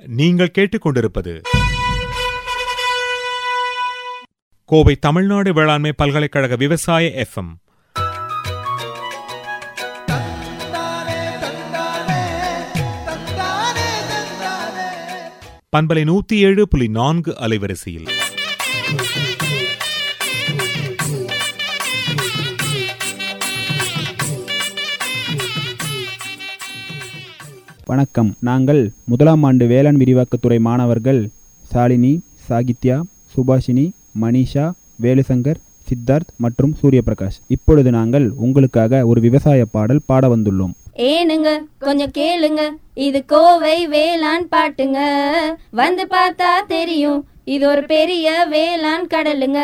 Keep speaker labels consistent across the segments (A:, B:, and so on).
A: நீங்கள் கேட்டுக்கொண்டிருப்பது கோவை தமிழ்நாடு வேளாண்மை பல்கலைக்கழக விவசாய FM. பண்பலை 107.4 அலைவரிசையில்
B: வணக்கம். நாங்கள் முதலாம் ஆண்டு வேளாண் விரிவாக்கத்துறை மாணவர்கள் சாலினி, சாகித்யா, சுபாஷினி, மனிஷா, வேலுசங்கர், சித்தார்த் மற்றும் சூரியபிரகாஷ். இப்பொழுது நாங்கள் உங்களுக்காக ஒரு விவசாய பாடல் பாட வந்துள்ளோம்.
C: ஏனுங்க கொஞ்சம் கேளுங்க, இது கோவை வேளாண் பாட்டுங்க. வந்து பார்த்தா தெரியும், இது ஒரு பெரிய வேளாண் கடலுங்க.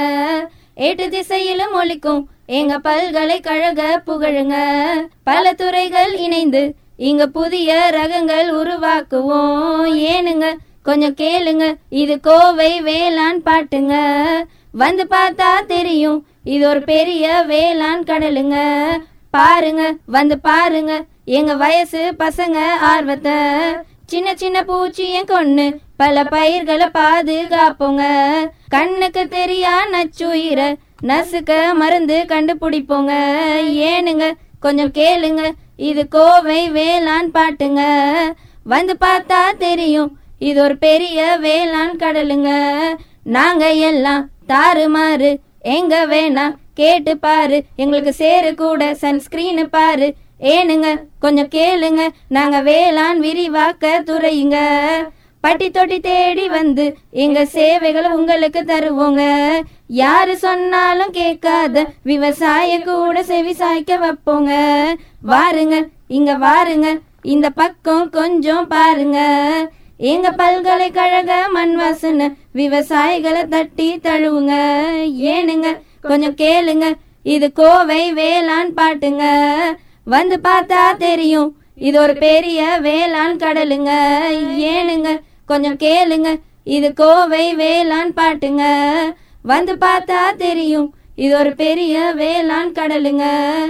C: 8 திசையிலும் ஒலிக்கும் எங்க பல்கலைக்கழக புகழுங்க. பல துறைகள் இணைந்து இங்க புதிய ரகங்கள் உருவாக்குவோம். ஏனுங்க கொஞ்சம் கேளுங்க, இது கோவை வேளாண் பாட்டுங்க. வந்து பார்த்தா தெரியும், இது ஒரு பெரிய வேளாண் கடலுங்க. பாருங்க, வந்து பாருங்க எங்க வயசு பசங்க ஆர்வத்தை. சின்ன சின்ன பூச்சியும் கொண்டு பல பயிர்களை பாதுகாப்போங்க. கண்ணுக்கு தெரியா நச்சுயிர நசுக்க மருந்து கண்டுபிடிப்போங்க. ஏனுங்க கொஞ்சம் கேளுங்க, இது கோவை வேளாண் பாட்டுங்க. வந்து பார்த்தா தெரியும், இது ஒரு பெரிய வேளாண் கடலுங்க. நாங்க எல்லாம் தாறுமாறு, எங்க வேணா கேட்டு பாரு. எங்களுக்கு சேரு கூட சன்ஸ்கிரீன் பாரு. ஏனுங்க கொஞ்சம் கேளுங்க, நாங்க வேளாண் விரிவாக்க துறையுங்க. பட்டி தொட்டி தேடி வந்து எங்க சேவைகளை உங்களுக்கு தருவோங்க. யாரு சொன்னாலும் கேட்காத விவசாய கூட செவி சாய்க்க வைப்போங்க. வாருங்க இங்க வாருங்க, இந்த பக்கம் கொஞ்சம் பாருங்க. எங்க பல்கலைக்கழக மண் வாசனை விவசாயிகளை தட்டி தழுவுங்க. ஏனுங்க கொஞ்சம் கேளுங்க, இது கோவை வேளாண் பாட்டுங்க. வந்து பார்த்தா தெரியும், இது ஒரு பெரிய வேளாண் கடலுங்க. ஏனுங்க கொஞ்சம் கேளுங்க, இது கோவை வேளாண் பாட்டுங்க. வந்து பார்த்தா தெரியும், இது ஒரு பெரிய வேளாண் கடலுங்க.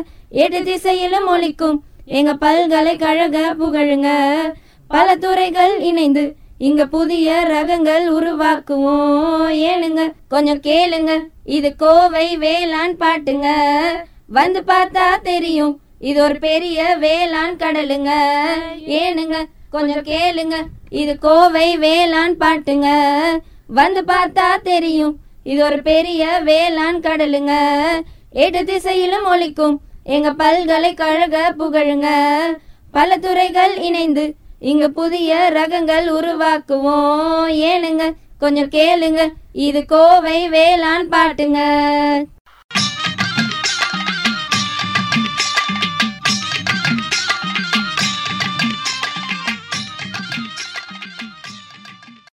C: 8 திசையிலும் ஒலிக்கும் எங்க பல்கலைக்கழக புகழுங்க. பல துறைகள் இணைந்து இங்க புதிய ரகங்கள் உருவாக்குவோம். ஏனுங்க கொஞ்சம் கேளுங்க, இது கோவை வேளாண் பாட்டுங்க. வந்து பார்த்தா தெரியும், இது ஒரு பெரிய வேளாண் கடலுங்க. ஏனுங்க கொஞ்சம் கேளுங்க, இது கோவை வேளாண் பாட்டுங்க. வந்து பார்த்தா தெரியும், இது ஒரு பெரிய வேளாண் கடலுங்க. 8 திசையிலும் ஒலிக்கும் எங்க பல்கலைக்கழக புகழுங்க. பல துறைகள் இணைந்து இங்க புதிய ரகங்கள் உருவாக்குவோம். ஏனுங்க கொஞ்சம் கேளுங்க, இது கோவை வேளாண் பாட்டுங்க.